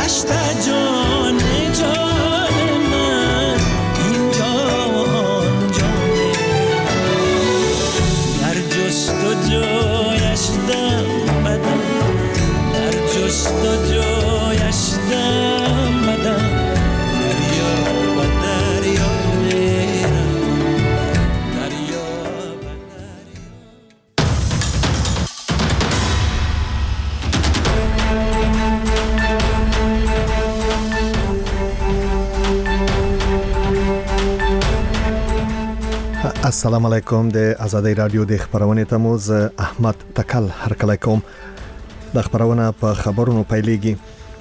گشت جان جان من اینجا آنجا در جستجویش دم بدم در جستجویش دم بدم السلام علیکم د آزادۍ رادیو د خبرونې تموز احمد تکل هرکلی کوم. د خبرونه په خبرونو پیلېږي.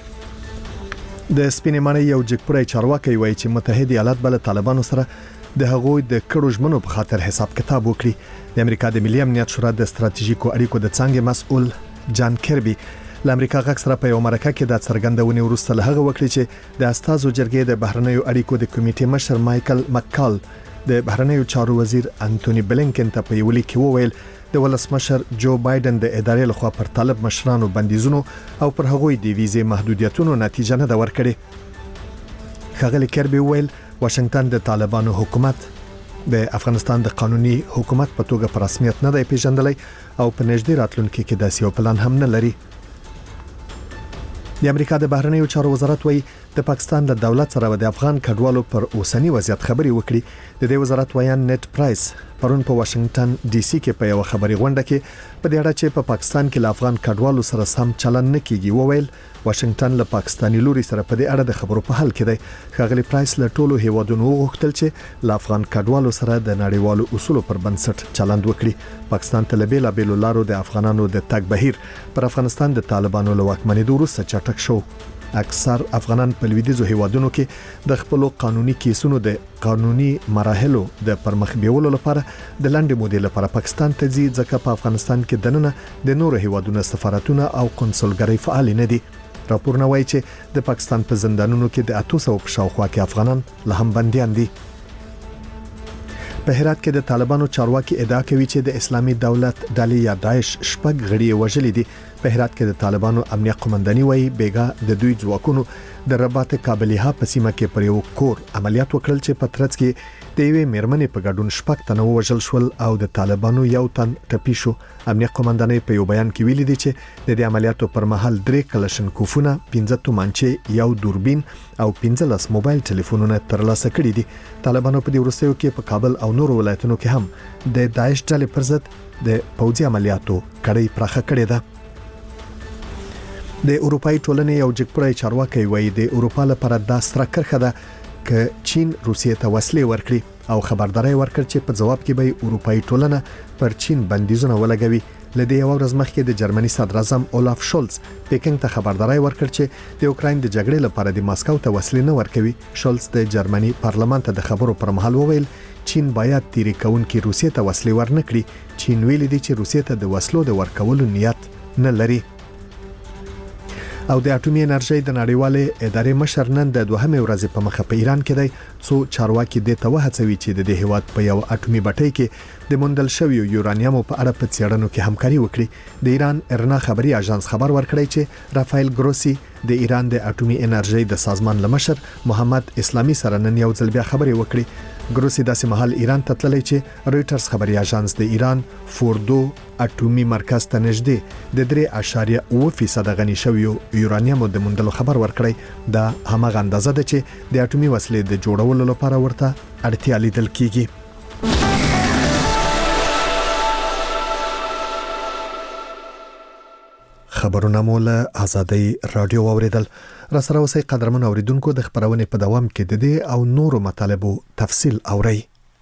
د سپینې ماڼۍ یو جګپوړی چارواکي وایي چې متحده ایالات بل طالبانو سره د هغوی د کړو ژمنو په خاطر حساب کتاب وکړي. د امریکا د ملي امنیت شورا د ستراتیژیکو اړیکو د څانګې مسؤل جان کربي له امریکا غږ سره په یو مرکه کې د څرګندونې وروسته له هغه وکړي چې د استازو جرګې د بهرنیو اړیکو د کمیټې مشر مایکل مکال د بهرنیو چارو وزیر انټونی بلینکن ته په یو لیک کې وویل د ولسمشر جو بایدن د ادارې لخوا پر طالب مشرانو بندیزونو او پر هغوی د ویزې محدودیتونو نتیجه نه ده ورکړې. ښاغلي کربي وویل واشنگټن د طالبانو حکومت د افغانستان د قانوني حکومت په توګه په رسمیت نه دی پیژندلی او په نږدې راتلونکي کې داسې یو پلان هم نه لري. د امریکا د بهرنیو چارو وزارت وایي د پاکستان له دولت سره د افغان کډوالو پر اوسنی وضعیت خبري وکړي. د دې وزارت ویان نت پرایس پرون په واشنگټن ډي سي کې په یو خبري غونډه کې په دې اړه چې په پاکستان کې له افغان کډوالو سره سم چلن نه کیږي وویل واشنگټن له پاکستاني لوري سره په دې اړه د خبرو په حال کې دی. ښاغلي پرایس له ټولو هیوادونو وغوښتل چې له افغان کډوالو سره د نړیوالو اصولو پر بنسټ چلند وکړي. پاکستان ته له بیلابېلو لارو د افغانانو د تګ بهیر پر افغانستان د طالبانو له واکمنېدو وروسته چټک شو. اکثر افغانان په لویدیځو هیوادونو کې د خپل قانوني کیسونو د قانوني مراحلو د پرمخ بیولو لپاره د لنډې مودې لپاره پاکستان ته ځي ځکه په افغانستان کې دننه د نورو هیوادونو سفارتونه او قونسلګرۍ فعال نه دي. راپورونه وایي چې د پاکستان په زندانونو کې د 800 په شاوخوا کې افغانان له هم بنديان دي. په هرات کې د طالبانو چارواکي ادعا کوي چې د اسلامي دولت ډلې یا داعش شپږ غړي وژلي دي. په هرات کې د طالبانو امنیه قومنداني وایي بیګا د دوی ځواکونو د رباط کابلیها په سیمه کې پر یو کور عملیات وکړل چې په ترڅ کې د یوې میرمنې په ګډون شپږ تنه وژل شول او د طالبانو یو تن ټپي شو. امنیه قومنداني په یو بیان کې ویلي دي چې د دې عملیاتو پر مهال 3 کلشنکوفونه 15 تومانچې یو دوربین او 15 موبایل ټلیفونونه ترلاسه کړي دي. طالبانو په دې وروستیو کې په کابل او نورو ولایتونو کې هم د داعش ډلې پر ضد د پوځي عملیاتو کړۍ پراخه کړې ده. د اروپאי ټولنې یو جګپوړی چارواکي وایي د اروپا لپاره دا ستره کرښه ده چې چین روسیې ته وسلې ورکړي او خبرداري ورکړي چې په جواب کې به اروپאי ټولنه پر چین بندیزونه ولګوي. لدې یو ورځ مخکې د جرمني صدر اعظم اولاف شولز پکینګ ته خبرداري ورکړ چې د اوکراین د جګړې لپاره د ماسکو ته وسلې نه ورکوي. شولز د جرمني پارلمان ته د خبرو پر مهال وویل چین باید تیری کونکي روسیې ته وسلې ورنکړي. چین ویلي دی چې روسیې ته د وسلو د ورکولو نیت نه لري. او د اټومي انرژي د نړیوالې ادارې مشر نن د دوهمې ورځې په مخه په ایران کې دی څو چارواکي د توهڅوي چې د هیواد په یو اټومي بټۍ کې د موندل شوی یورانیم په اړه په څېړنو کې همکاري وکړي. د ایران ارنا خبري اژانس خبر ورکړی چې رافایل ګروسی د ایران د اټومي انرژي د سازمان لمشر محمد اسلامي سره نن یو ځل بیا خبري وکړي. ګروسی داسې مهال ایران ته تللی چې رويټرز خبري اژانس د ایران فوردو اټومي مرکز ته نږدې د 3.9% غني شوی یورانیم د موندلو خبر ورکړی. دا همغه اندازه ده چې د اټومي وسلې د جوړولو لپاره ورته اړتیا لیدل کیږي. خبرونه مولا آزادۍ رادیو اوریدل. را سره اوسئ قدرمن اوریدونکو د خبرونې په دوام کې د دې او نورو مطالبو تفصیل اورئ.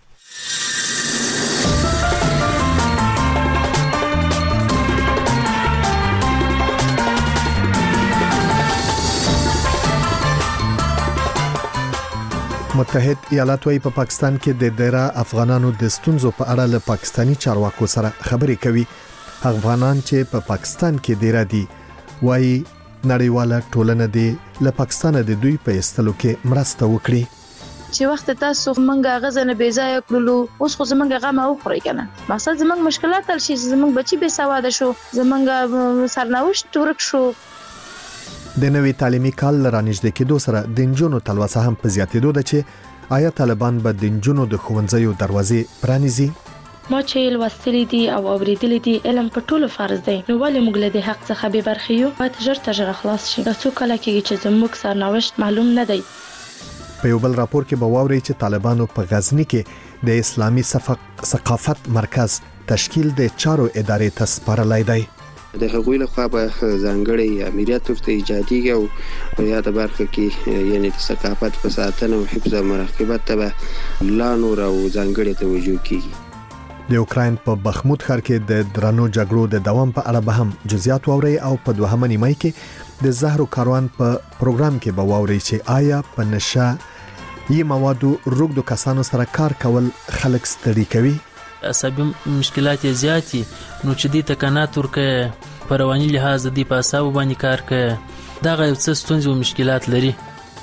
متحد ایالات وايي په پاکستان کې د ډیره افغانانو د ستونزو په اړه له پاکستانی چارواکو سره خبرې کوي. افغانان چې په پاکستان کې ډیره دي وايي نړیواله ټولنه دی له پاکستان د دوی په استلو کې مرسته وکړي. چې وخت تاسو منګه غزنه بې ځای کړلو اوس خو زمونږ غم او خوري کنه مقصد زمونږ مشکلات تل شي زمونږ بچي به سواده شو زمونږ سرنوشت ورک شو. د نوي تعلیمي کال رانږدې کېدو سره د نجونو تلوسه هم په زیاتېدو ده چې آیا طالبان به د نجونو د ښوونځیو دروازې پرانیزي. ما چې لوستلی دي او اوریدلی دي علم په ټولو فرض دی، نو ولې موږ له دې حق څخه بې برخې یو؟ باید ژر تر ژره خلاص شي. دا څو کاله کېږي چې زموږ سرنوشت معلوم نه دی. په یو بل راپور کې به واورئ چې طالبانو په غزنی کې د اسلامي ثقافت مرکز تشکیل د چارو ادارې ته سپارلی دی. د هغوی لخوا به ځانګړی امریت ورته ایجادیږي او په یاده برخه کې یعنی د ثقافت په ساتنه او حفظ او مراقبت ته به لا نور او ځانګړی توجه کیږي. د اوکراین په بخمود ښار کې د درنو جګړو د دوام په اړه به هم جزئیات واورئ او په دوهمه نیمه کې د زهرو کاروان په پروګرام کې به واورئ چې آیا په نشه یي موادو روږدو کسانو سره کار کول خلک ستړي کوي. عصبي مشکلات زیاتی نو چې دې تکنات ورکه په رواني لحاظ د دې په اعصابو باندې کار کوي دا غو څه ستونزې او مشکلات لري.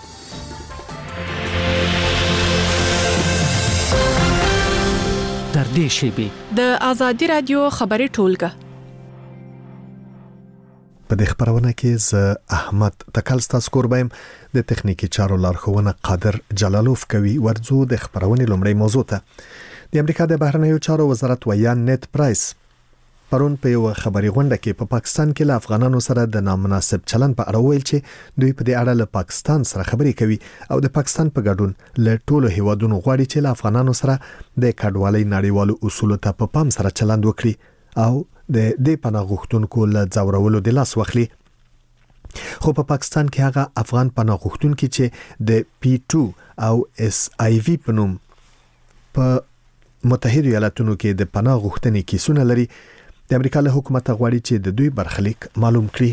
در دې شیبه د آزادي رادیو خبري ټولګه په دې خبرونه کې ز احمد تکلستا سکوربایم د تخنیکی چارو لارښوونه قادر جلالوف کوي. ورځو د خبرونه لومړی موضوع ته د امریکا د بهرنیو چارو وزارت ویان نیت پرایس پرون په یو خبري غونډه کې په پاکستان کې له افغانانو سره د نامناسب چلن په اړه ویل چې دوی په دې اړه له پاکستان سره خبرې کوي او د پاکستان په ګډون له ټولو هیوادونو غواړي چې له افغانانو سره د کډوالۍ نړیوالو اصولو ته په پام سره چلند وکړي او د دې پناه غوښتونکو له ځورولو د لاس واخلي. خو په پاکستان کې هغه افغان پناه غوښتونکي چې د P2 او SIV په نوم په متحده ایالاتونو کې د پناه غوښتنې کیسونه لري، د امریکا له حکومت غواړي چې د دوی برخلیک معلوم کړي.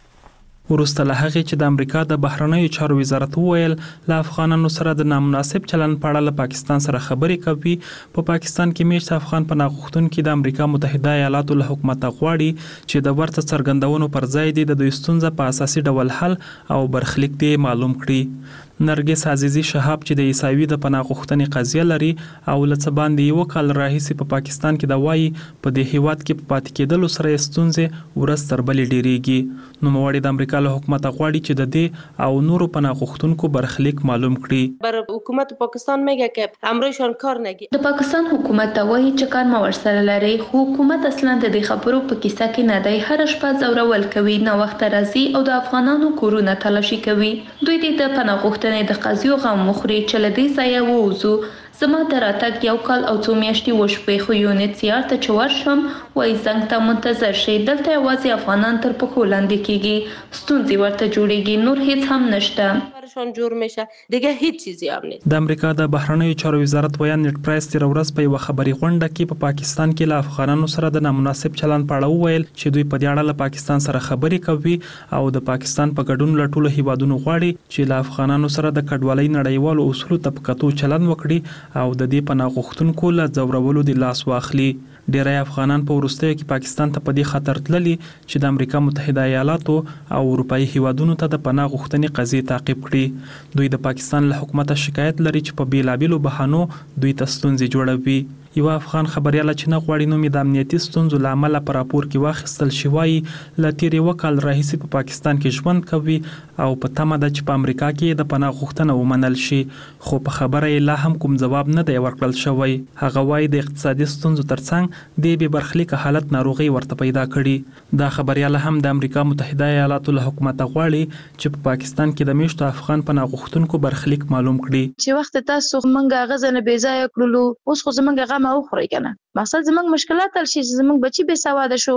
ورسته له هغه چې د امریکا د بهرنیو چارو وزارت وویل له افغانانو سره د نامناسب چلن په اړه له پاکستان سره خبرې کوي، په پاکستان کې میشت افغان پناه غوښتونکي د امریکا متحده ایالاتو له حکومت غواړي چې د ورته څرګندونو پر ځای د دوی ستونزه په اساسي ډول حل او برخلیک دی معلوم کړي. نرګس عزیزی شهاب چې د عیساوي د پناه غوښتنې قضیه لري او لڅ باندې یو کال راهیسې په پاکستان کې د وایي په دې هیواد کې په پاتې کېدلو سره ستونزې ورځ تر بلې ډېریږي. نو موړي د امریکا له حکومت غواړي چې د دې او نورو پناه غوښتونکو برخلیک معلوم کړي. بر حکومت پاکستان میگه که امروشان کار نگی. د پاکستان حکومت ته وایي چې کار ما ورسره لري، خو حکومت اصلا د دې خبرو په کیسه کې نه دی. هر شپه زورول کوي، نه وخت راځي او د افغانانو کورونه تلاشي کوي. دوی د پناه غوښتنې د قضیو غم مخوري چې لدی ځای ووزو. زما د راتګ یو کال او څو میاشتې وشوې، خو یونیسیار ته چې ورشم وایي زنګ ته منتظر شي. دلته یوازې افغانان تر پښو لاندې کېږي، ستونزې ورته جوړېږي، نور هیڅ هم نشته. جوړ میشه دیگه هیڅ چیزی هم نیست. د امریکا د بهرنیو چارو وزارت ویان نیټ پرایس تیر ورځ په یو خبري غونډه کې په پاکستان کې له افغانانو سره د نامناسب چلن په اړه وویل چې دوی په دې اړه له پاکستان سره خبرې کوي او د پاکستان په ګډون له ټولو هیوادونو غواړي چې له افغانانو سره د کډوالۍ نړیوالو اصولو ته په کتو چلن وکړي او د دې پناه غوښتونکو له ځورولو د لاس واخلي. ډیری افغانان په وروستیو کې پاکستان ته په دې خطر تللي چې د امریکا متحده ایالاتو او اروپאי هیوادونو ته د پناه غوښتنې قضیې تعقیب کړي. دوی د پاکستان له حکومت شکایت لري چې په بیلابیلو بهانو دوی ته ستونزې جوړوي. یو افغان خبريال چې نه غواړي نو د امنیتي ستونزو لامل پر راپور کې واخیستل شوی لتیری وکال راهیسي په پاکستان کې ژوند کوي او په تمه ده چې په امریکا کې د پناه غوښتنه ومنل شي، خو په خبره یې لا هم کوم جواب نه دی ورکړل شوی. هغه وایي د اقتصادي ستونزو ترڅنګ د بې برخلیک حالت ناروغي ورته پیدا کړي. دا خبريال هم د امریکا متحده ایالاتو له حکومت غواړي چې په پاکستان کې د میشتو افغان پناه غوښتونکو برخلیک معلوم کړي. چې وخت تاسو منګه غزنه بې ځای کړلو، اوس خو زمونږ ما وخوري کنه. مقصد زمونږ مشکلات تل شي، زمونږ بچي بې سواده شو،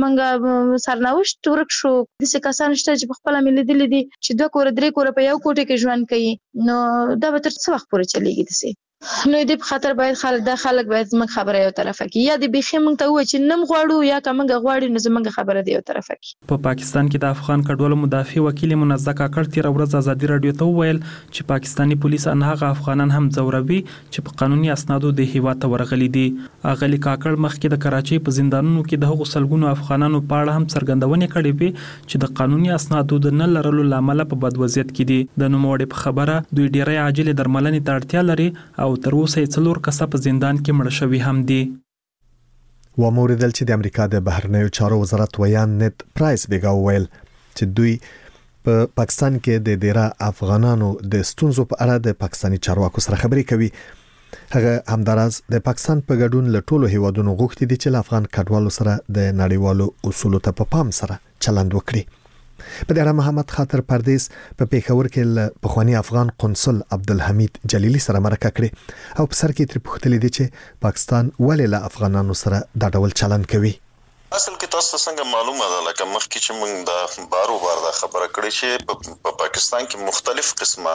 زمونږ سرنوشت ورک شو. داسې کسان شته چې په خپل ملي دي چې 2 کور 3 کور په یو کوټه کې ژوند کوي. نو دا به تر څو وخت پورې چلیږي دسي؟ نو دې په خاطر باید خلک باید زموږ خبره یو طرفه کی، یا د بيخي موږ ته وای چې نم غواړو یا کومه غواړي نو زموږ خبره دی یو طرفه کی. په پاکستان کې د افغان کډوالو مدافع وکیل منزه کاکړ تیر ورځ آزادي رادیو ته وویل چې پاکستانی پولیس انهغه افغانان هم ځوروي چې په قانوني اسنادو د هیواد ته ورغلي دي. اغلی کاکړ مخکې د کراچۍ په زندانونو کې د هغو سلګونو افغانانو په اړه هم څرګندونې کړې وي چې د قانوني اسنادو د نه لرلو لامل په بد وضعیت کې دي. د نوموړي په خبره دوی ډیری عاجل درملنې ته اړتیا لري او تر اوسه یې کسه په زندان کې مړ شوی هم دي. و موردل چې د امریکا د بهرنیو چارو وزارت ویان نیت پرایس بیګا ویل چې دوی په پاکستان کې د ډیرا افغانانو د ستونزو په اړه د پاکستاني چارواکو سره خبرې کوي. هغه همداراز د پاکستان په ګډون له ټولو هیوادونو غوښتي دي چې له افغان کډوالو سره د نړیوالو اصولو ته په پام سره چلند وکړي. په دې اړه محمد خاطر پردیس په پیښور کې له پخوانی افغان قونسل عبدالحمید جلیلی سره مرکه کړې او په سر کې تر پوښتنه دي چې پاکستان ولې له افغانانو سره دا ډول چلند کوي. اصل کې تاسو څنګه معلومه ده لکه مخکې چې موږ د بار دا خبره کړې چې په پاکستان کې مختلف قسمه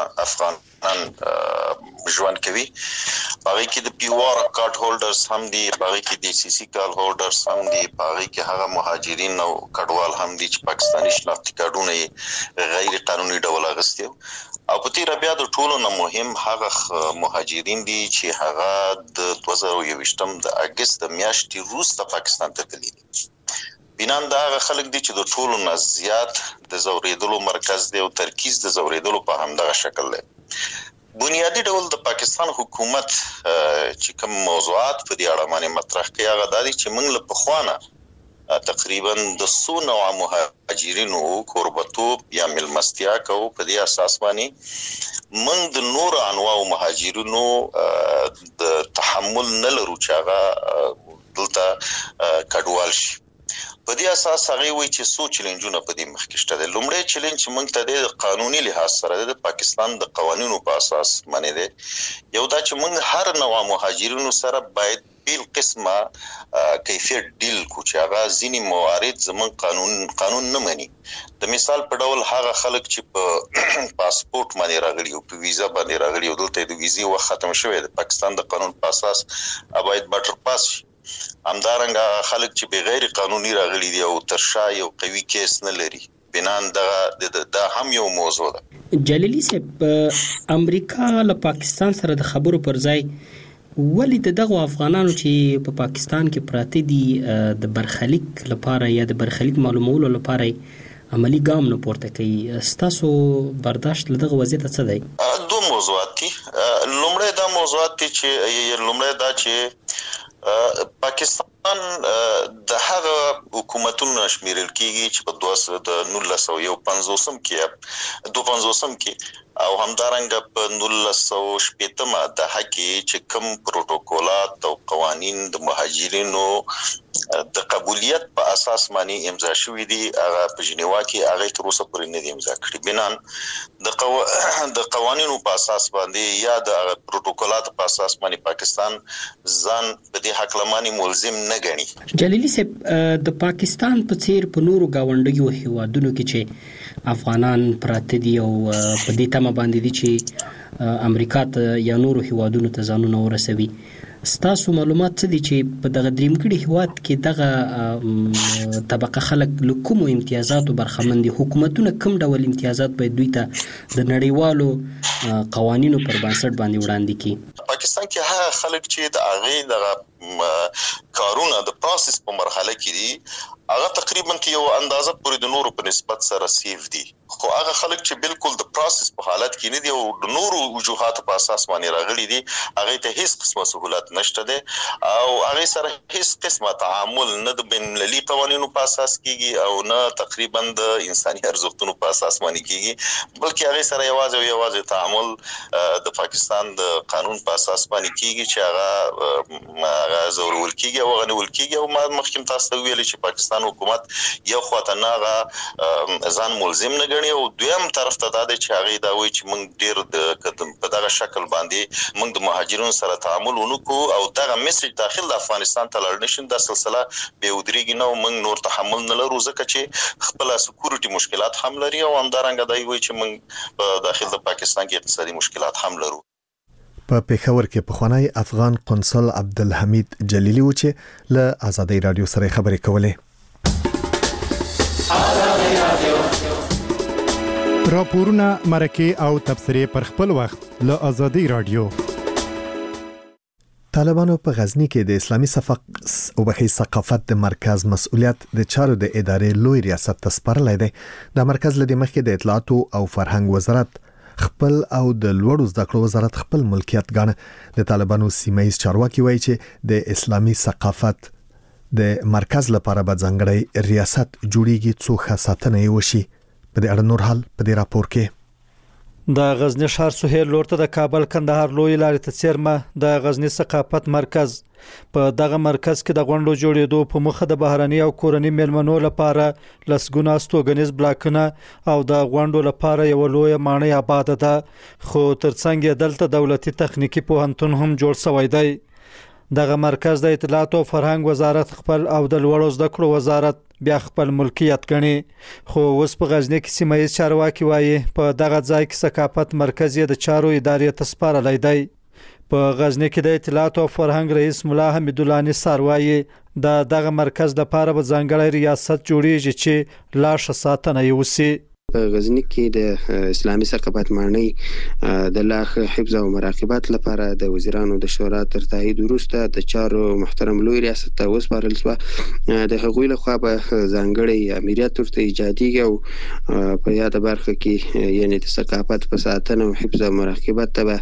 افغانان ژوند کوي. باغی کې د پی آر کارت هولډرز هم دي، باغی کې د سی سی کارت هولډرز هم دي، باغی کې هغه مهاجرین او کډوال هم دي چې پاکستاني شناختی کارتونه غیر قانوني ډول اغستي او په تیر بیا د ټولو نه مهم هغه مهاجرین دي چې هغه د 2021 د اگست د میاشتې وروسته پاکستان ته تللي دي. بنان دا هغه خلک دي چې د ټولو نه زیات د زوریدلو مرکز دی او ترکیز د زوریدلو په همدغه شکل دی. بنیادی ډول د پاکستان حکومت چې کوم موضوعات په دې اړه باندې مطرح کوي هغه دا دي چې موږ له پخوانه تقریبا د 100 نوع مهاجرینو کوربتوب یا ملمستیا کوو. په دې اساس باندې موږ د نور انواع مهاجرینو د تحمل نه لرو چې هغه دلته کډوال شي. په دې اساس هغه وی چې سوچ چیلنجونه په دې مخ کې شته. لومړی چیلنج چې موږ ته د قانوني لحاظ سره د پاکستان د قوانینو په اساس باندې دی یو دا چې موږ هر نوع مهاجرینو سره باید بیل قسمه کیفیت ډیل کو چې هغه ځینی موارد زمون قانون نه مني. د مثال په ډول هغه خلک چې په پاسپورت باندې راغلي او په ویزا باندې راغلي او دلته د ویزې وخت ختم شوی د پاکستان د قانون په اساس باید بټر پاس همدارنګه خلک چې بغیر قانوني راغلي دي او ترشا یو قوي کیس نه لري. بنان دا هم یو موضوع ده. جلیلی صاحب امریکا له پاکستان سره د خبرو پر ځای ولې دغه افغانانو چې په پاکستان کې پراته دي د برخلیک لپاره یا د برخلیک معلومولو لپاره عملی ګام نه پورته کوي؟ ستاسو برداشت له دغه وضعیت څه دی؟ دوه موضوعات دي. لومړی دا موضوعات دي چې پاکستان د هغه حکومتونو شمیرل کیږي چې په 1950 کې او همدارنګه په 1980 د حقي چې کوم پروتوکولات او قوانين د مهاجرینو د قبولیت په اساس باندې امضا شوې دي هغه په جنیوا کې هغه تر اوسه پورې نه دي امضا کړي. بنان د قوانینو په اساس باندې یا د پروتوکولات په اساس باندې پاکستان ځان په دې حق لماني ملزم نه ګڼي. جلیلی صاحب د پاکستان په څیر په نورو گاونډیو هیوادونو کې چې افغانان پراته دي او په دې تمه باندې دي چې امریکا ته یا نورو هیوادونو ته ځانونه ورسوي، ستاسو معلومات څه دي چې په دغه دریمګړي هیواد کې دغه طبقه خلک له کومو امتیازاتو برخمن دي؟ حکومتونه کوم ډول امتیازات باید دوی ته د نړیوالو قوانینو پر بنسټ باندې وړاندې کړي؟ پاکستان کې هغه خلک چې د هغه دغه کارونه د پروسس په مرحله کې دي هغه تقریبا یو اندازه پورې د نورو په نسبت سره سیف دي، خو هغه خلک چې بالکل د پروسس په حالت کې نه دي او د نورو وجوهات په اساس باندې راغلي دي هغه ته هیڅ قسمه سہولت نشته ده او هغه سره هیڅ قسمه تعامل نه د بین المللي قوانینو په اساس کیږي او نه تقریبا د انساني ارزښتونو په اساس باندې کیږي، بلکې هغه سره یوازې تعامل د پاکستان د قانون په اساس باندې کیږي چې هغه زورول کیږي او غنول کیږي. او ما مخکې تاسو ته ویل چې پاکستان حکومت یو خواته نه ځان ملزم نه ګڼي او دویم طرف ته دا دی چې هغه دا وایي چې موږ ډیر په دغه شکل باندې موږ د مهاجرینو سره تعامل ونکو او دغه میسج داخل د افغانستان ته لاړ نشي. د سلسله به ودرېږي نو موږ نور تحمل نه لرو ځکه چې خپل سکیورټي مشکلات هم لري او همدارنګه دا وایي چې موږ په داخل د پاکستان کې اقتصادي مشکلات هم لرو. په پیښور کې پخوانی افغان قونسل عبدالحمید جلیلی و چې له آزادۍ رادیو سره خبرې کولې. راپورونه مرکه او تبصرې پر خپل وخت له آزادۍ رادیو. طالبانو په غزنی کې د اسلامي ثقافت د مرکز مسؤلیت د چارو د ادارې لوی ریاست ته سپارلی دی. د مرکز لدې مخکې د اطلاعات او فرهنګ وزارت خپل او د لوړو زده کړو وزارت خپل ملکیت ګڼي. د طالبانو سیمایي چارواکي وایي چې د اسلامي ثقافت د مرکز لپاره به ځانګړی ریاست جوړیږي څو ښه ساتنه وشي. په دې اړه نور حال په دې راپور کې. د غزنی ښار سهیل لور ته د کابل کندهار لوی لارې ته څیرمه د غزنی ثقافت مرکز په دغه مرکز کې د غونډو جوړېدو په مخه د بهرني او کورني میلمنو لپاره لسګونه استوګنیز بلاکونه او د غونډو لپاره یو لوی ماڼۍ آباد ده، خو ترڅنګ دلته دولتي تخنیکی پوهنتون هم جوړ شوی دی. دغه مرکز د اطلاعات او فرهنګ وزارت خپل او د لوړو زده کړو وزارت بیا خپل ملکیت ګڼي، خو اوس په غزنی کې سیمه ییز چارواکي وایي په دغه ځای کې ثقافت مرکز د چارو ادارې ته سپارلی دی. په غزنی کې د اطلاعات او فرهنګ رئیس مولا حمید الله نثار وایي دغه مرکز لپاره به ځانګړی ریاست جوړیږي چې لا ښه ساتنه یې وشي. په غزنی کې د اسلامي ثقافت ماڼۍ د لا حفظ او مراقبت لپاره د وزیرانو د شورا تر تایید وروسته د چارو محترم لوی ریاست ته وسپارل شو. د هغوی لخوا به ځانګړی امریت ورته ایجادیږي او په یاده برخه کې یعنی د ثقافت په ساتنه او حفظ او مراقبت ته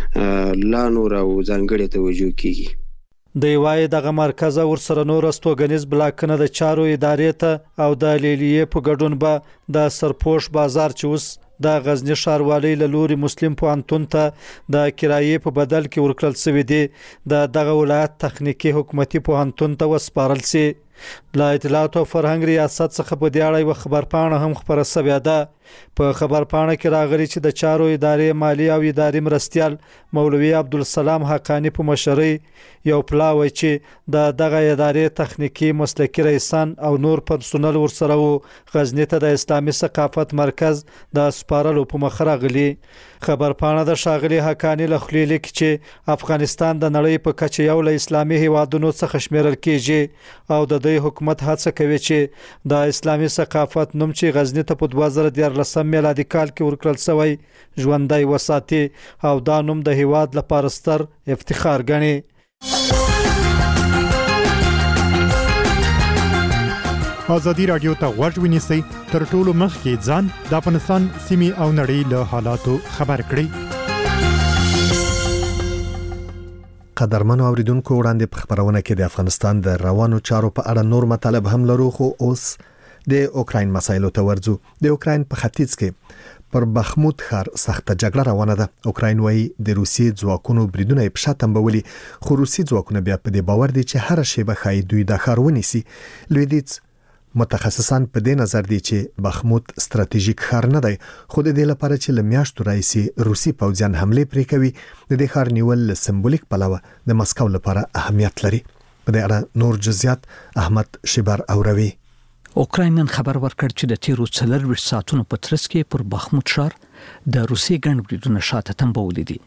لا نور او ځانګړی توجه کیږي. د یوای دغه مرکز ورسره نور استوګنیز بلاکونه د چارو ادارې ته او د لیلیې په ګډون به د سرپوش بازار چې اوس د غزنی ښاروالۍ له لوري مسلم پوهنتون ته د کرایې په بدل کې ورکړل شوی دی د دغه ولایت تخنیکی حکومتي پوهنتون ته وسپارل شي. لا اطلاعات او فرهنګ ریاست څخه په دې اړه یو خبرپاڼه هم خبره شوې ده. په خبرپاڼه کې راغلي چې د چارو ادارې مالی او اداري مرستیال مولوي عبدالسلام حقانی په مشرۍ یو پلاوی چې دغه ادارې تخنیکی مسلکی رئیسان او نور پرسونل ورسره وو غزنی ته د اسلامي ثقافت مرکز د سپارلو په مخ راغلي. خبرپاڼه د ښاغلي حقانی له خولې لیکي چې افغانستان د نړۍ په کچه یو له اسلامي هیوادونو څخه شمیرل کیږي او د دوی حکومت هڅه کوي چې د اسلامي ثقافت نوم چې غزنی ته په 2014 میلادي کال کې ورکړل شوی ژوندی وساتي او دا نوم د هیواد لپاره ستر افتخار ګڼي. ازادي رادیو ته غوږ ونیسئ تر ټولو مخکې ځان د افغانستان سیمې او نړۍ له حالاتو خبر کړئ. قدرمنو اوریدونکو وړاندې په خبرونه کې د افغانستان د روانو چارو په اړه نور مطالب هم لرو، خو اوس د اوکراین مسایلو ته ورځو. د اوکراین په ختیځ کې پر بخموت ښار سخته جګړه روانه ده. اوکراین وايي د روسي ځواکونو بریدونه په شا تنبولي، خو روسي ځواکونه بیا په دې باور دي چې هر شی به خای دوی د ښار ونیسي. لویدیځ متخصصان په دې نظر دي چې بخموت ستراتیژیک ښار نه دی، خو د دې لپاره چې لمیاشتو راځي روسي پوځیان حمله پرې کوي د دې ښار نیول سمبولیک پلوه د مسکو لپاره اهمیت لري. په دې اړه نور جزئیات احمد شبر اوروي. اوکراین نن خبر ورکړ چې د تیرو 24 ساعتونو په ترڅ کې پر بخموت ښار د روسي ګڼ بریدونه شاته تنبولي دي.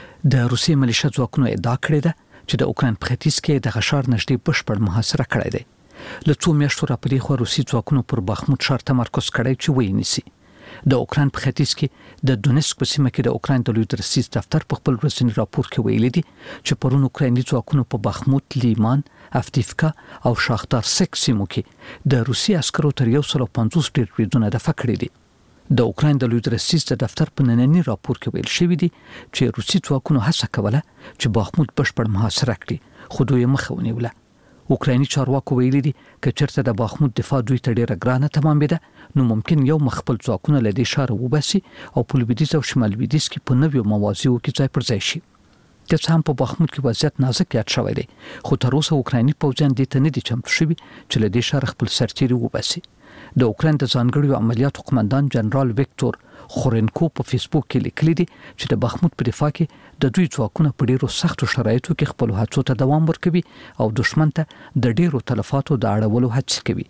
د روسي ملیشه ځواکونو ادعا کړې ده چې د اوکراین په ختیځ کې د ښار نږدې بشپړ محاصره کړې ده. له څو میاشتو راپدې خو روسي ځواکونو پر بخموت ښار تمرکز کړی چې ونیسي. د اوکراین په ختیځ کې د دونیسک په سیمه کې د اوکراین د لوی درسیز دفتر په خپل ورځني راپور کې ویلي دي چې پرون اوکرایني ځواکونو په بخموت، لیمان، افدیفکا او شاختار سیک سیمو کې د روسي عسکرو تر 150 ډیر بریدونه دفع کړي دي. د اوکراین د لوی درسیز دفتر په نننی راپور کې ویل شوی دی چې روسي ځواکونو هڅه کوله چې بخموت بشپړ محاصره کړي، خو دوی مخه ونیوله. اوکرایني چارواکو ویلي دي چې چېرته د بخموت دفاع دوی ته ډیره ګرانه تمامېده نو ممکن یو مخبل ځواکونه له دې ښار وباسي او په لویدیځ او شمال لویدیځ کې په نویو موازیو کې ځای پر ځای شي. د څه هم په بخموت کې وضعیت نازک یاد شوی دی، خو تر اوسه اوکرایني پوځیان دې ته نه دي چمتو شوي چې له دې ښار خپل سرتیري وباسي. د اوکراین د ځانګړو عملیاتو قومندان جنرال ویکتور خورنکو په فیسبوک کې لیکلي دي چې د بخموت په دفاع کې د دوی ځواکونه په ډیرو سختو شرایطو کې خپل هڅو ته دوام ورکوي او دښمن ته د ډیرو تلفاتو د اړولو هڅه کوي.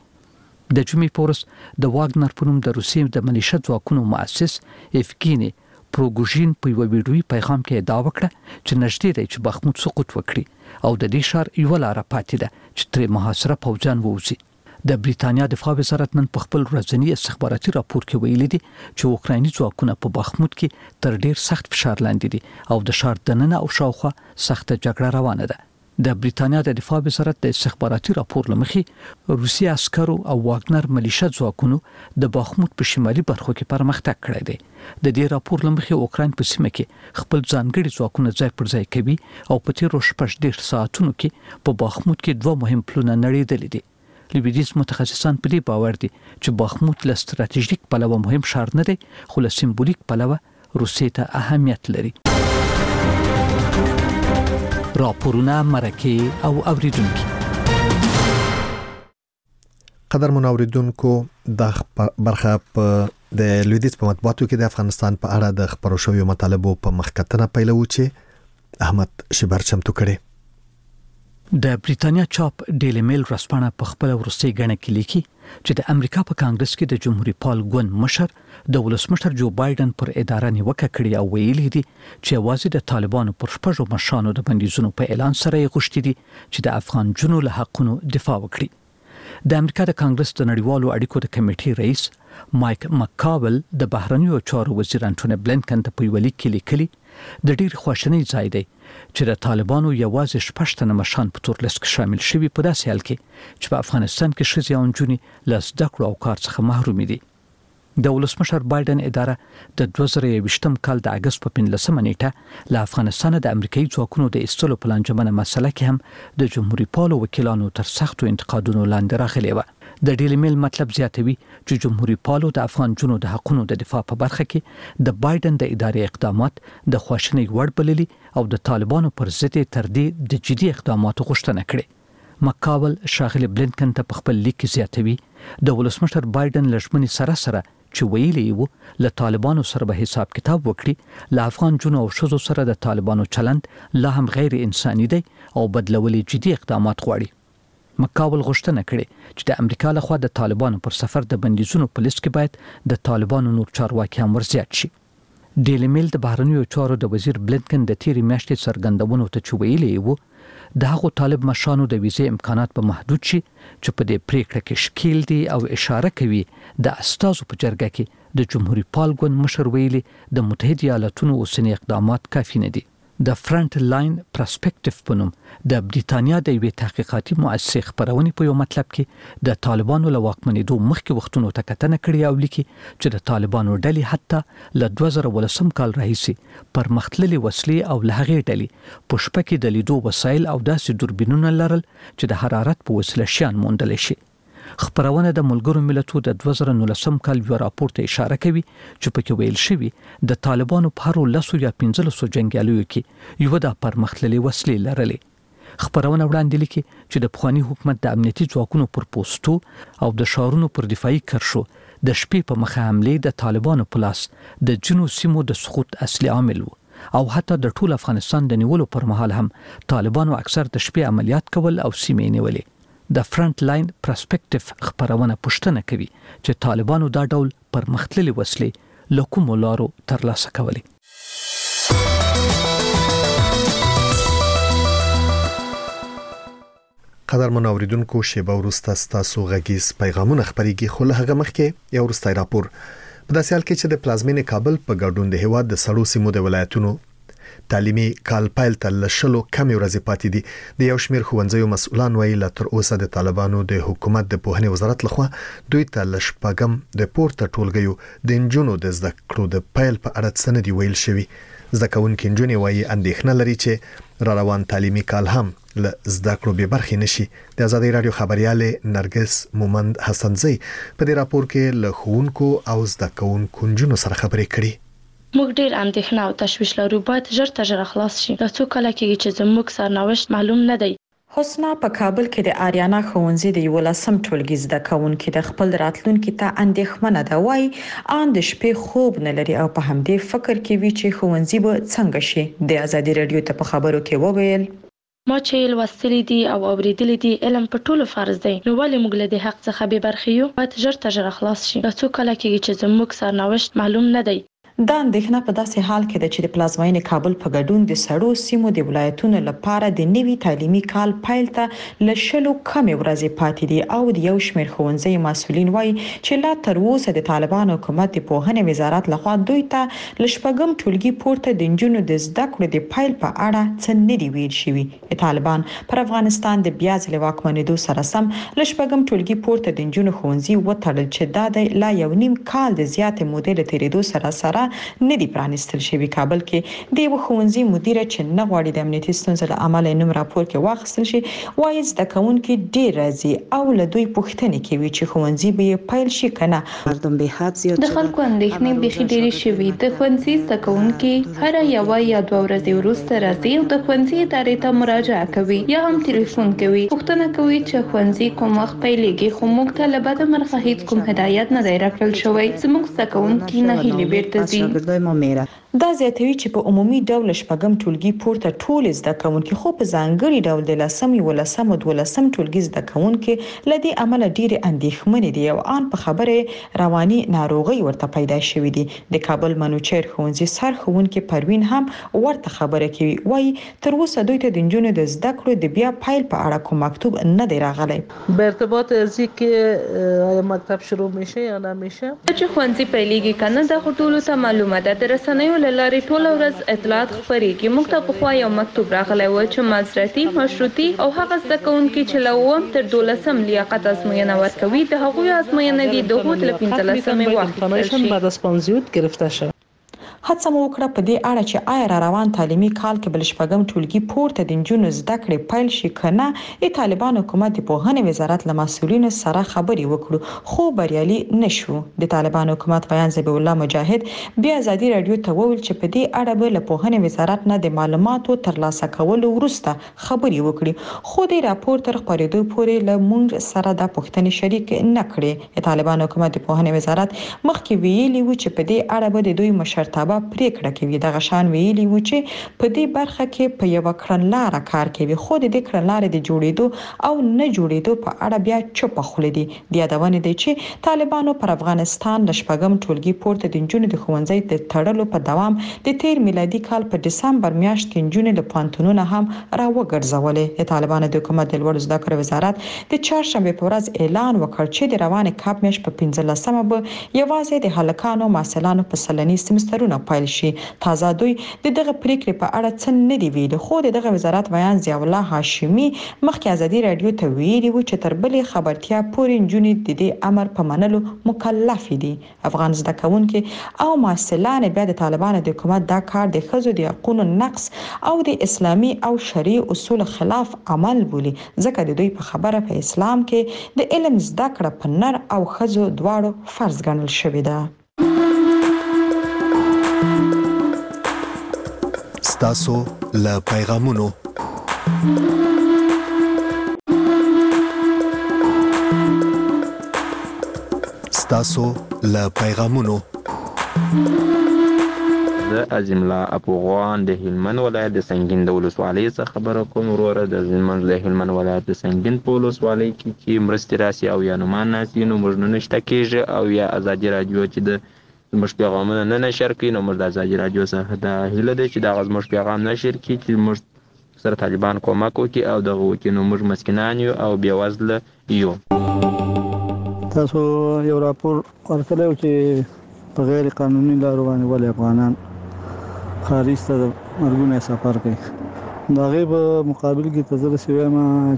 د جمعې په ورځ د واګنر په نوم د روسي د ملیشه ځواکونو مؤسس افګینی پروګوژین په یو ویډیوي پیغام کې ادعا وکړه چې نږدې دی چې بخموت سقوط وکړي او د دې ښار یو لار پاتې ده چې تر محاصره پوځیان ووځي. د بریتانیا دفاع وزارت نن په خپل ورځنی استخباراتي راپور کې ویلي دي چې اوکرایني ځواکونه په بخموت کې تر ډیر سخت فشار لاندې دي او د ښار دننه او شاوخوا سخته جګړه روانه ده. د بریتانیا د دفاع وزارت د استخباراتي راپور لمخې روسي عسکرو او واګنر ملیشه ځواکونو د بخموت په شمالي برخو کې پرمختګ کړی دی. د دې راپور لمخې اوکراین په سیمه کې خپل ځانګړي ځواکونه ځای پر ځای کوي او په تیرو 18 ساعتونو کې په بخموت کې 2 مهم پلونه نړیدلي دي. لویدیز متخصصان په دې باور دي چې بخموت له ستراتیژیک پلوه مهم ښار نه دی خو له سمبولیک پلوه روسیې ته اهمیت لري. راپورونه مرکه او اوریدونکو قدر منوریدونکو د برخه په د لویدیز په مطبوعاتو کې د افغانستان په اړه د خبرو شویو مطالبو په مخکتنه پیلو چې احمد شبر چمتو کړي. د بریټانیا چاپ ډیلی میل ورځپاڼه په خپل ورسته غنه کې لیکي چې د امریکا په کانګرس کې د جمهوریت پال ګوند مشر د ولسمشر جو بایدن پر اداره نیوکه کړې او ویلي دي چې یوازې د طالبانو پر شپږو مشرانو د بندیزونو په اعلان سره یې غوښتي دي چې د افغان جنو له حقونو دفاع وکړي. د امریکا د کانګرس د نړیوالو اړیکو د کمیټې رئیس مایک مکاول د بهرنیو چارو وزیر انټونی بلنکن ته په یو لیک کې لیکلي د ډیر خوشنۍ ځای دی چې د طالبانو یوازې شپږ تنه مشران په تور لیست کې شامل شوي په داسې حال کې چې په افغانستان کې ښځې او نجونې له زده کړو او کار څخه محروم دي. د ولسمشر بایدن اداره د 2020م کال د اگست په 15 نیټه له افغانستان د امریکایي ځواکونو د ایستلو پلان جمعنه مسله کې هم د جمهوریت پالو وکیلانو تر سختو انتقادونو لاندې راغلي و. د ډیلی میل مطلب زیاتوي چې جمهوریت پالو د افغان جنو د حقونو د دفاع په برخه کې د بایدن د ادارې اقدامات د خواشنۍ وړ بللي او د طالبانو پر ضد تر دې د جدي اقداماتو غوښتنه کړې. مکاول شاغلی بلنکن ته په خپل لیک زیاتوي د ولسمشر بایدن لژمنې سره چې ویلي وو له طالبانو سره به حساب کتاب وکړي له افغان جنو او شذو سره د طالبانو چلند لا هم غیر انساني دی او بدلولې جدي اقدامات غواړي. مکاول غوښتنه کړې چې د امریکا لخوا د طالبانو پر سفر د بندیزونو په لیست کې باید د طالبانو نور چارواکي هم ورزیات شي. ډیلی میل د بهرنیو چارو د وزیر بلنکن د تیری میاشتې څرګندونو ته چې ویلي وو د هغو طالب مشرانو د ویزې امکانات به محدود شي چې په دې پریکړه کې شکیل دي او اشاره کوي د استازو په جرګه کې د جمهوریت پال ګوند مشر ویلي د متحده ایالاتونو اوسنی اقدامات کافي نه دي. د فرنٹ لاین پرسپیکټیو په نوم د بریټانیا د یوې تحقیقاتي مؤسسې خبرونې په یو مطلب کې د طالبانو له واکمنېدو مخکې وختونو ته کتنه کړې او لیکي چې د طالبانو ډلې حتی له 2018 کال راهیسې پرمختللي وسلې او له هغې ډلې په شپه کې د لیدو وسایل او داسې دوربینونه لرل چې د حرارت په وسیله شیان موندلی شي. خبرونه د ملګرو ملتونو د 2019 کال یو راپور ته اشاره کوي چې پکې ویل شوی د طالبانو په هر 10 یا 15 جنگیالیو کې یو د پرمختللي وسلې لرلې. خبرونه وړاندې لیکي چې د پخوانی حکومت د امنیتي ځواکونو پر پوسټو او د شارونو پر دفاعي کرښو د شپې په مخه حمله د طالبانو په لاس د جنو سیمو د سقوط اصلي عامل وو او حتی د ټول افغانستان د نیولو پر مهال هم طالبانو اکثر د شپې عملیات کول او سیمې نیولې. د فرنٹ لاین پرسپیکټیو خبرونه پوښتنه کوي چې طالبانو دا ډول پرمختللي وسلې له کومو لارو ترلاسه کولې. قدر منوریدونکو شیبه وروسته ستاسو غږیز پیغامونه خبريږي خو له هغه مخکې یو وروستی راپور په داسې حال کې چې د پلازمینې کابل په ګډون د هیواد د سړو سیمو د ولایتونو تعلیمي کال پایل ته لشلو کم ورځې پاتې دي. د یو شمیر ښوونځیو مسؤلان وایي لا تر اوسه د طالبانو د حکومت د پوهنې وزارت لخوا دوی ته لشپګم د پورته ټولګیو د انجونو د زده کړو د پایل په اړه څه نه دی ویل شوی. زده کوونکي انجونې وایي اندېښنه لري چې را روان تعلیمي کال هم له زده کړو به برخې نشي. د آزادۍ رادیو خبرياله نرګس مومند حسنزئی په دې راپور کې له ښوونکو او زده کوونکو انجونو سره خبرې کړې. موږ ډیر اندېښنه او تشویش لرو باید ژر تر ژره خلاص شي. دا څو کله کېږي چې زموږ سرنوشت معلوم نه دی. حسنا په کابل کې د آریانا ښوونځي د 11م ټولګي زده کوونکي د خپل راتلونکي ته اندېښمنه ده. وایي ان د شپې خوب نه لري او په همدې فکر کې وي چې ښوونځي به څنګه شي. د آزادۍ رادیو ته په خبرو کې وویل ما چې لوستلي دي او اوریدلي دي علم په ټولو فرض دی نو ولې موږ له دې حق څخه بې برخې یو. باید ژر تر ژره خلاص شي. دا څو کله کېږي چې زموږ سرنوشت معلوم نه دی. دا اندېښنه په داسې حال کې ده چې د پلازمینې کابل په ګډون د سړو سیمو د ولایتونو لپاره د نوي تعلیمي کال پیل ته لشلو کم ورځې پاتې دي او د یو شمېر ښوونځي مسؤلین وایي چې لا تر اوسه د طالبانو حکومت د پوهنې وزارت لخوا دوی ته لشپګم ټولګي پورته د انجونو د زده کړو د پیل په اړه څه نه دی ویل شوی. طالبان پر افغانستان د بیا ځلې واکمنېدو سره سم لشپګم ټولګي پورته د انجونو ښوونځي وتړل چې دا د لا یو نیم کال د زیاتې مودې له تیریدو سره اداره نه دی پرانیستل شوی. کابل کې د ښوونځي مدیره چې نه غواړي د امنیتي ستونزو له امله نوم راپور کې واخیستل شي، وايي زده کوونکي ډیر راځي او له دوی پوښتنې کوي چې ښوونځي به پیل شي کنه. مردم به حد زیات د خلکو اندېښنې بيخي ډېرې شوي. د ښوونځي زده کوونکي هر یو یا دوه ورځې وروسته راځي او د ښوونځي ادارې ته مراجعه کوي یا هم ټلیفون کوي، پوښتنه کوي چې ښوونځي کوم وخت پیلېږي، خو موږ ته له بده مرغه هیڅ کوم هدایت نه دی راکړل شوی. زموږ زده کوونکي ناهیلې بیرته ځي. دا زیاتوي چې په عمومي ډول شپږم ټولګي پورته ټول زده کوونکي، خو په ځانګړي ډول د لسم، یولسم او دولسم ټولګي زده کوونکي لدی عمل ډیر اندېښمنې دي او ان په خبره رواني ناروغي ورته پیدا شوې دي. د کابل منوچهر ښوونځي سر ښوونکي پروین هم ورته خبره کوي، وایي تر اوسه دوی ته د نجونو د زده کړو د بیا پیل په اړه کوم مکتوب نه دی راغلی. به ارتباط از اینکه آیا مکتب شروع میشه یا نمیشه، چې ښوونځي پیلېږي کنه دا ټولو ته معلومه ده. د رسنیو لارې ټول ورځ اطلاعات خپرېږي. موږ ته پخوا یو مکتوب راغلی و چې معذرتي، مشروطي او هغه زده کوونکي چې له اووم تر 12 لیاقت ازموینه ورکوي د هغوی ازموینه دي د هغوی له 15 واخیستل شي. بعد از 15 گرفته شد. هڅه مو وکړه په دې اړه چې آیا را روان تعلیمي کال کې بل شپږم ټولګي پورته د نجونو زده کړې پیل شي کنه. د طالبان حکومت د پوهنې وزارت له مسؤلینو سره خبرې وکړو خو بریالي نشو. د طالبان حکومت بیان ذبیح الله مجاهد بیا ازادي رادیو ته وویل چې په دې اړه به له پوهنې وزارت نه د معلوماتو ترلاسه کولو وروسته خبرې وکړي، خو د راپور تر خپرېدو پورې له موږ سره د پوښتنې شریک نه کړي. د طالبان حکومت د پوهنې وزارت مخکې ویلي و چې په دې اړه به د دوی مشرتابه پریکړه کوي. دغه شان ویلي و چې په دې برخه کې په یو کړنلاره کار کوي، خو د دې کړنلارې د جوړېدو او نه جوړېدو په اړه بیا چوپ خولې دي. د یادونه دي چې طالبانو پر افغانستان د شپږم ټولګي پورته د نجونو د ښوونځي د تړلو په دوام د تیر میلادي کال په دسمبر میاشت کې نجونې له پوهنتونونو هم راوګرځولې. د طالبانو د حکومت د لوړو زده کړو وزارت د چهارشنبه په ورځ اعلان وکړ چې د روان کال میاشت په 15مه به یوازې د هلکانو محصلانو په سلني سمسترونه پیل شي. تازه دوی دغه پریکړې په اړه څه نه دی ویلي، خو دغه وزارت بیان ضیاء الله هاشمي مخکې ازادي رادیو ته ویلي و چې تر بلې خبرتیا پورې نجونې د دې امر په منلو مکلف دي. افغان زده کوونکي او محصلان بیا د طالبانو د حکومت دا کار د ښځو د حقوقو نقض او د اسلامي او شرعي اصول خلاف عمل بولي، ځکه د دوی په خبره په اسلام کې د علم زده کړه په نر او ښځو دواړو فرض ګڼل شوې ده. ستاسو له پیغامونو زه عظیم الله افغان د هلمند ولایت د سنگین د ولسوالۍ څخه خبره کوم. وروره د هلمند ولایت د سنگین په ولسوالۍ کې مرستې راسي او یا نومان ناسي نو موږ نه نشته کېږي او یا ازادي رادیو چې د زموږ پیغامونه نه نشر کوي، نو موږ د ازادي رادیو څخه د هیله ده چې دغه زموږ پیغام نشر کړي چې موږ سره طالبان کومک وکړي او دغه وکړي، نو موږ مسکینان یو او بېوزله یو. تاسو یو راپور ورکړی و چې په غیر قانوني لارو باندې ولې افغانان خارج ته د مرګونو سفر کوي. د هغې په مقابل کې ته زه داسې وایم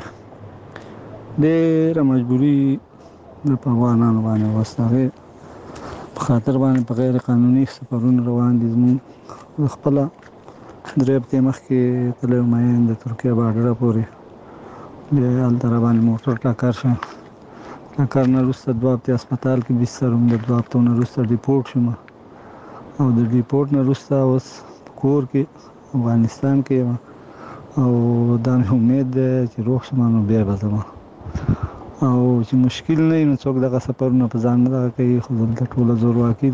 چې ډېره مجبوري د په افغانانو باندې اوس د هغې په خاطر باندې په غیر قانوني سفرونه روان دي. زموږ خپله درې هفتې مخکې تللی وم د ترکیه بارډره پورې، بیا هلته راباندې موټر ټکر شو. ټکر نه وروسته 2 هفتې هسپتال کې بستر وم. د 2 هفتو نه وروسته ډیپورټ شوم او د ډیپورټ نه وروسته اوس په کور کې افغانستان کې یم او دا مې امید دی چې روغ شم نو بیا به ځم او چې مشکل نه وي نو څوک دغه سفرونه په ځان نه دغه کوي. خو دلته ټوله زورواکي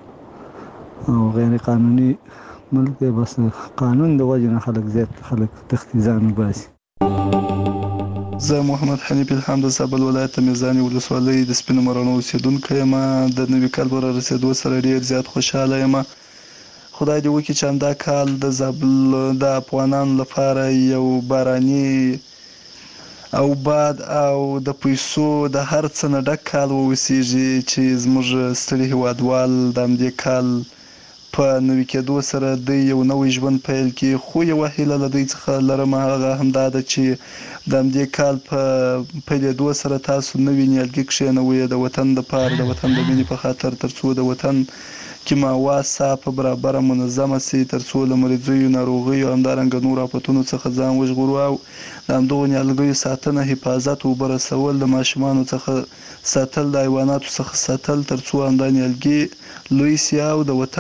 ده او غیر قانوني ملک دی. بس قانون د وجې نه خلک تښتي ځان وباسي. زه محمد حنیف الهام د زابل ولایت میزاني ولسوالۍ د سپینو مرانو اوسیدونکی یم. د نوي کال په رارسېدو سره ډېر زیات خوشحاله یم. خدای دې وکړي چې همدا کال د زابل د افغانانو لپاره یو باراني او باد او د پیسو د هر څه نه ډک کال واوسیږي چې زموږ ستړي هیوادوال د همدې کال په نوي کېدو سره د یو نوی ژوند پیل کړي. خو یوه هیله له دوی څخه لرم، هغه همدا ده چې د همدې کال په پیلېدو سره تاسو نوي نیالګي کښېنوئ د وطن دپاره، د وطن د مینې په خاطر، تر څو د وطن کې ماوا صاف برابر منظمه سي ترڅو له مریضیو ناروغیو همدارنګه نور آفتونو څخه ځان وژغورو او د همدغو نیالګیو ساتنه حفاظت اوبه رسول د ماشومانو څخه ساتل د حیواناتو څخه ساتل ترڅو همدا نیالګي لوی سي او د وطن